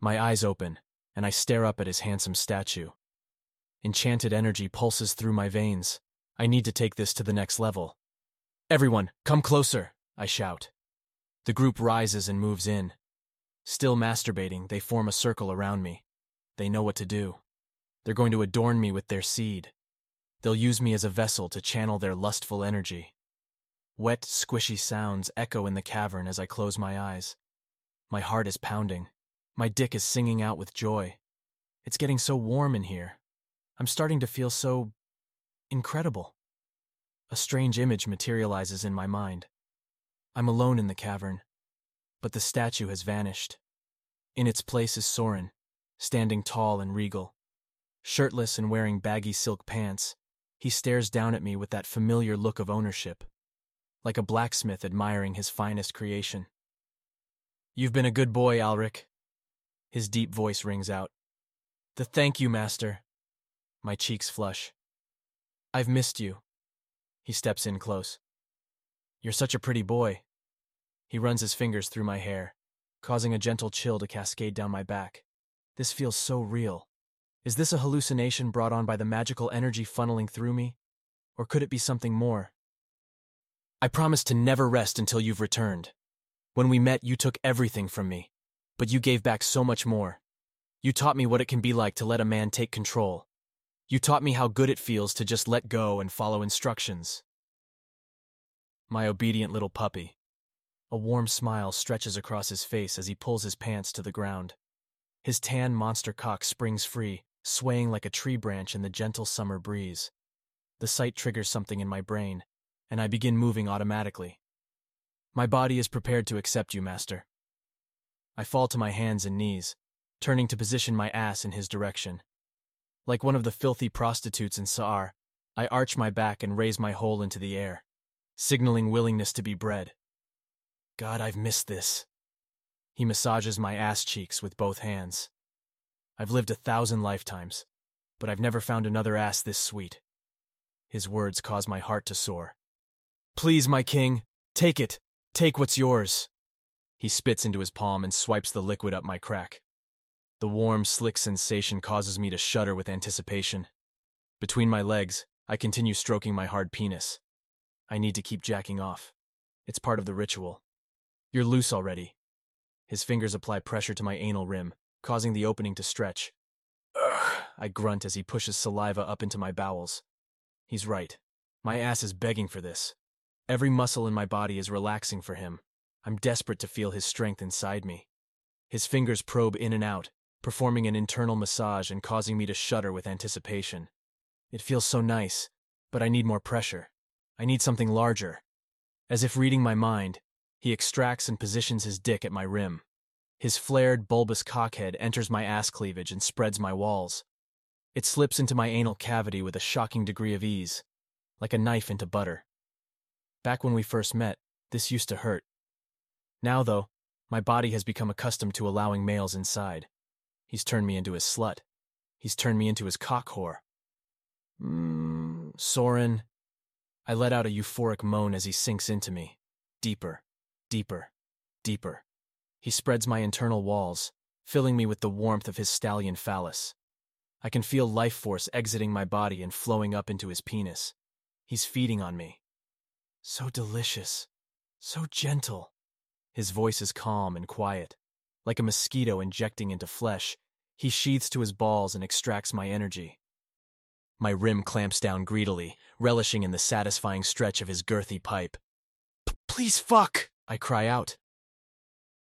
My eyes open, and I stare up at his handsome statue. Enchanted energy pulses through my veins. I need to take this to the next level. Everyone, come closer, I shout. The group rises and moves in. Still masturbating, they form a circle around me. They know what to do. They're going to adorn me with their seed. They'll use me as a vessel to channel their lustful energy. Wet, squishy sounds echo in the cavern as I close my eyes. My heart is pounding. My dick is singing out with joy. It's getting so warm in here. I'm starting to feel so incredible. A strange image materializes in my mind. I'm alone in the cavern, but the statue has vanished. In its place is Soren, standing tall and regal. Shirtless and wearing baggy silk pants, he stares down at me with that familiar look of ownership, like a blacksmith admiring his finest creation. You've been a good boy, Alric. His deep voice rings out. The thank you, master. My cheeks flush. I've missed you. He steps in close. You're such a pretty boy. He runs his fingers through my hair, causing a gentle chill to cascade down my back. This feels so real. Is this a hallucination brought on by the magical energy funneling through me? Or could it be something more? I promise to never rest until you've returned. When we met, you took everything from me, but you gave back so much more. You taught me what it can be like to let a man take control. You taught me how good it feels to just let go and follow instructions. My obedient little puppy. A warm smile stretches across his face as he pulls his pants to the ground. His tan monster cock springs free, swaying like a tree branch in the gentle summer breeze. The sight triggers something in my brain, and I begin moving automatically. My body is prepared to accept you, master. I fall to my hands and knees, turning to position my ass in his direction. Like one of the filthy prostitutes in Saar, I arch my back and raise my hole into the air, signaling willingness to be bred. God, I've missed this. He massages my ass cheeks with both hands. I've lived 1,000 lifetimes, but I've never found another ass this sweet. His words cause my heart to soar. Please, my king, take it. Take what's yours. He spits into his palm and swipes the liquid up my crack. The warm, slick sensation causes me to shudder with anticipation. Between my legs, I continue stroking my hard penis. I need to keep jacking off. It's part of the ritual. You're loose already. His fingers apply pressure to my anal rim, causing the opening to stretch. Ugh, I grunt as he pushes saliva up into my bowels. He's right. My ass is begging for this. Every muscle in my body is relaxing for him. I'm desperate to feel his strength inside me. His fingers probe in and out, performing an internal massage and causing me to shudder with anticipation. It feels so nice, but I need more pressure. I need something larger. As if reading my mind, he extracts and positions his dick at my rim. His flared, bulbous cockhead enters my ass cleavage and spreads my walls. It slips into my anal cavity with a shocking degree of ease, like a knife into butter. Back when we first met, this used to hurt. Now, though, my body has become accustomed to allowing males inside. He's turned me into his slut. He's turned me into his cock whore. Soren. I let out a euphoric moan as he sinks into me. Deeper, deeper, deeper. He spreads my internal walls, filling me with the warmth of his stallion phallus. I can feel life force exiting my body and flowing up into his penis. He's feeding on me. So delicious, so gentle. His voice is calm and quiet. Like a mosquito injecting into flesh, he sheathes to his balls and extracts my energy. My rim clamps down greedily, relishing in the satisfying stretch of his girthy pipe. Please fuck, I cry out.